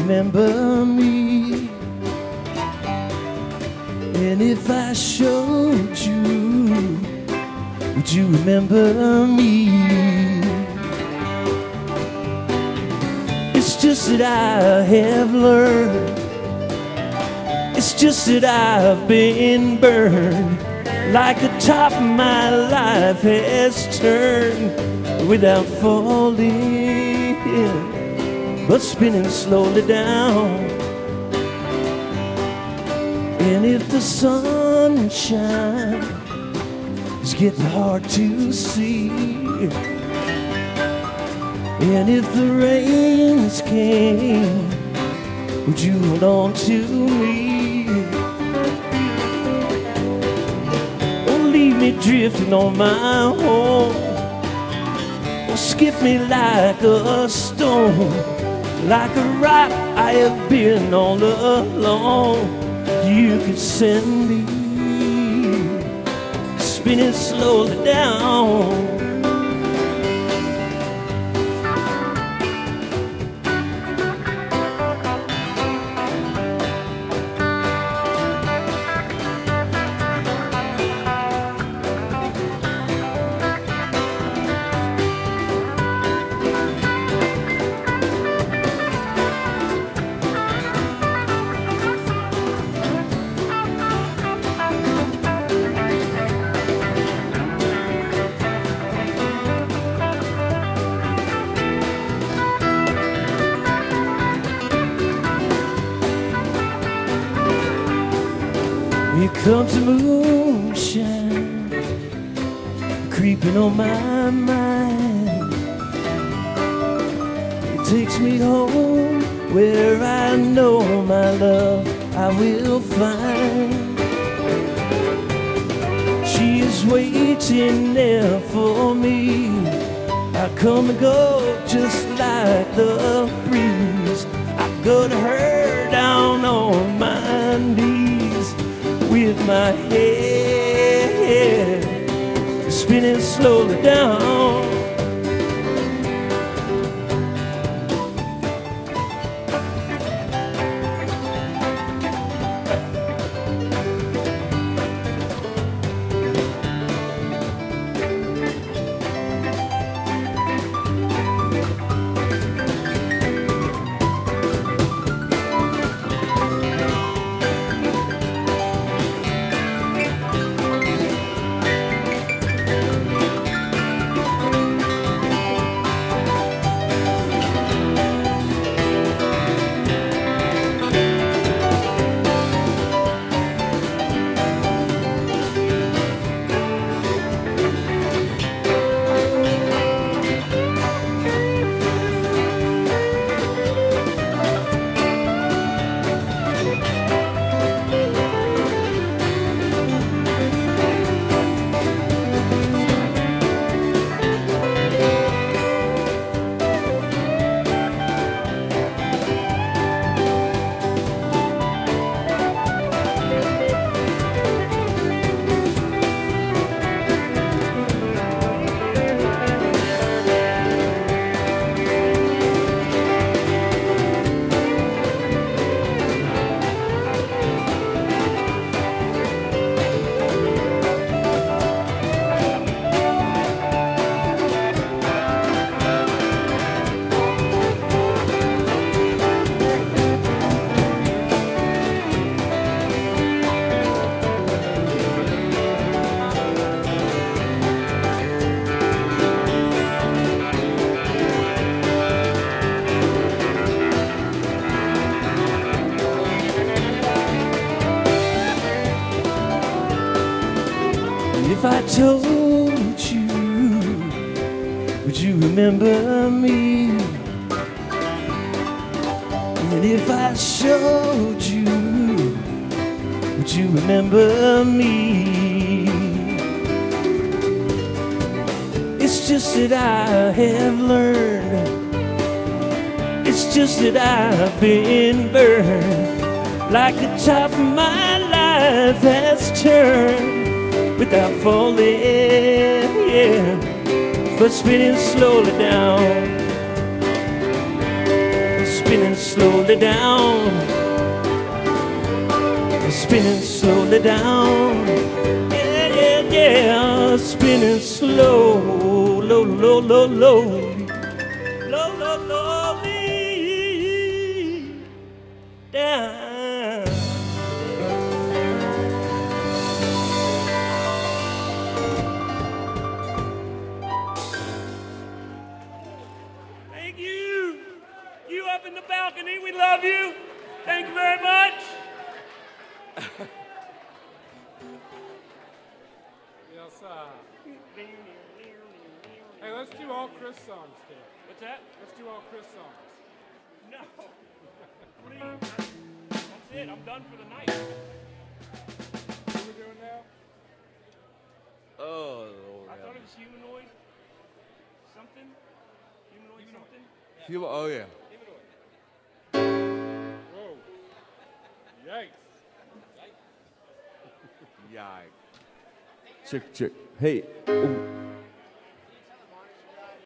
remember me? And if I showed you, would you remember me? It's just that I have learned, it's just that I've been burned, like the top of my life has turned without falling, but spinning slowly down. And if the sunshine is getting hard to see, and if the rains came, would you hold on to me? Or leave me drifting on my own, or skip me like a stone, like a rock I have been all along. You could send me spinning slowly down. Here comes the moonshine creeping on my mind. It takes me home where I know my love I will find. She is waiting there for me. I come and go just like the breeze. I go to her down on my knees, with my head spinning slowly down. If I told you, would you remember me? And if I showed you, would you remember me? It's just that I have learned, it's just that I've been burned, like the top of my life has turned without falling, yeah, but spinning slowly down, spinning slowly down, spinning slowly down. Yeah, yeah, yeah, spinning slow, low, low, low, low, low, low, lowly down. Thank you. You up in the balcony, we love you. Thank you very much. Yes, hey, let's do all Chris songs, Tim. What's that? Let's do all Chris songs. No. Please. That's it. I'm done for the night. What are we doing now? Oh, Lord. I thought it was humanoid. Something? Humanoid something? Oh, yeah. Whoa. Yikes. Yikes. Check, check. Hey. Ooh.